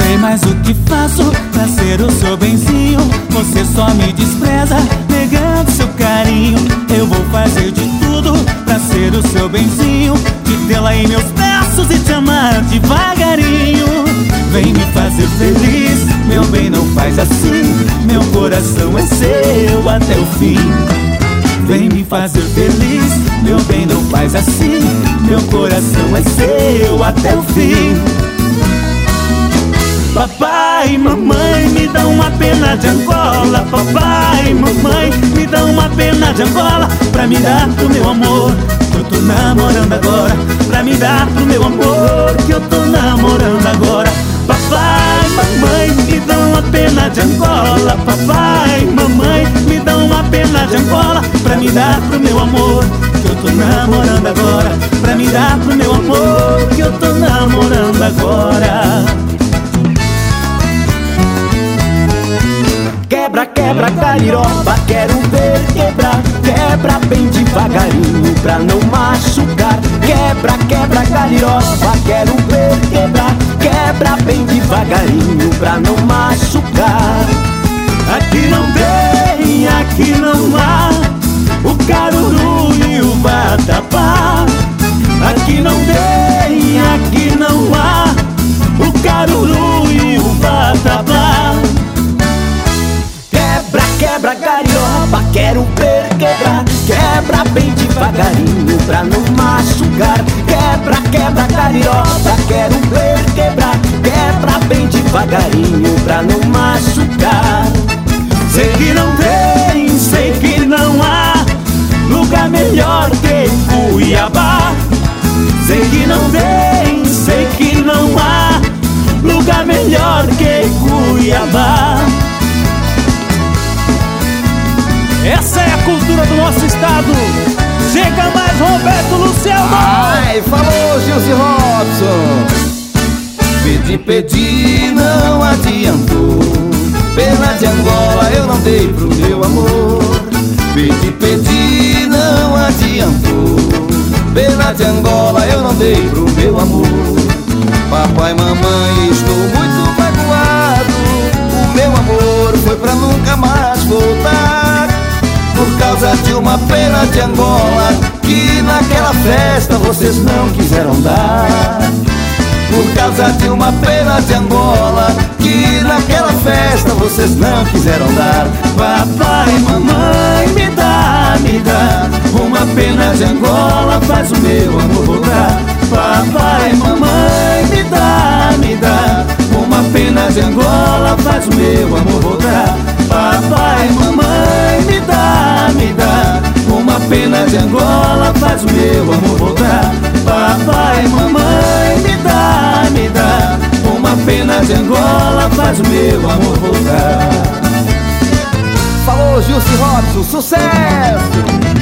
sei mais o que faço pra ser o seu benzinho. Você só me despreza, negando seu carinho. Eu vou fazer de tudo pra ser o seu benzinho, te tê-la em meus braços e te amar devagarinho. Vem me fazer feliz, meu bem, não faz assim. Meu coração é seu até o fim. Vem me fazer feliz, meu bem, não faz assim. Meu coração é seu até o fim. Papai e mamãe, me dão uma pena de Angola. Papai e mamãe, me dão uma pena de Angola, pra me dar pro meu amor, que eu tô namorando agora. Pra me dar pro meu amor, que eu tô namorando agora. Papai e mamãe, me dão uma pena de Angola. Papai e mamãe, me dão uma pena de Angola, pra me dar pro meu amor, que eu tô namorando agora. Pra me dar pro meu amor, que eu tô namorando agora. Quebra, quebra, cariroba, quero ver quebrar. Quebra bem devagarinho pra não machucar. Quebra, quebra, cariroba, quero ver quebrar. Quebra bem devagarinho pra não machucar. Aqui não tem, aqui não há o caruru e o vatapá. Aqui não tem, aqui não há o caruru e o vatapá. Quebra, quebra, cariroba, quero ver quebrar. Quebra bem devagarinho pra não machucar. Quebra, quebra, cariroba, quero ver quebrar. Quebra bem devagarinho pra não machucar. Sei que não tem, sei que não há lugar melhor que Cuiabá. Sei que não tem, sei que não há lugar melhor que Cuiabá. Essa é a cultura do nosso estado. Chega mais, Roberto Luciano. Ai, falou, Gilson Robson. Pedi, não adiantou. Pena de Angola eu não dei pro meu amor. Pedi, não adiantou. Pena de Angola eu não dei pro meu amor. Papai, mamãe, estou muito magoado. O meu amor foi pra nunca mais voltar, por causa de uma pena de Angola que naquela festa vocês não quiseram dar. Por causa de uma pena de Angola que naquela festa vocês não quiseram dar. Papai, mamãe, me dá uma pena de Angola, faz o meu amor voltar. Papai, mamãe, me dá uma pena de Angola, faz o meu amor voltar. Papai, mamãe, me dá uma pena de Angola, faz o meu amor voltar. Papai, mamãe, me dá uma pena de Angola, faz o meu amor voltar. Falou, Gilson Robson, sucesso!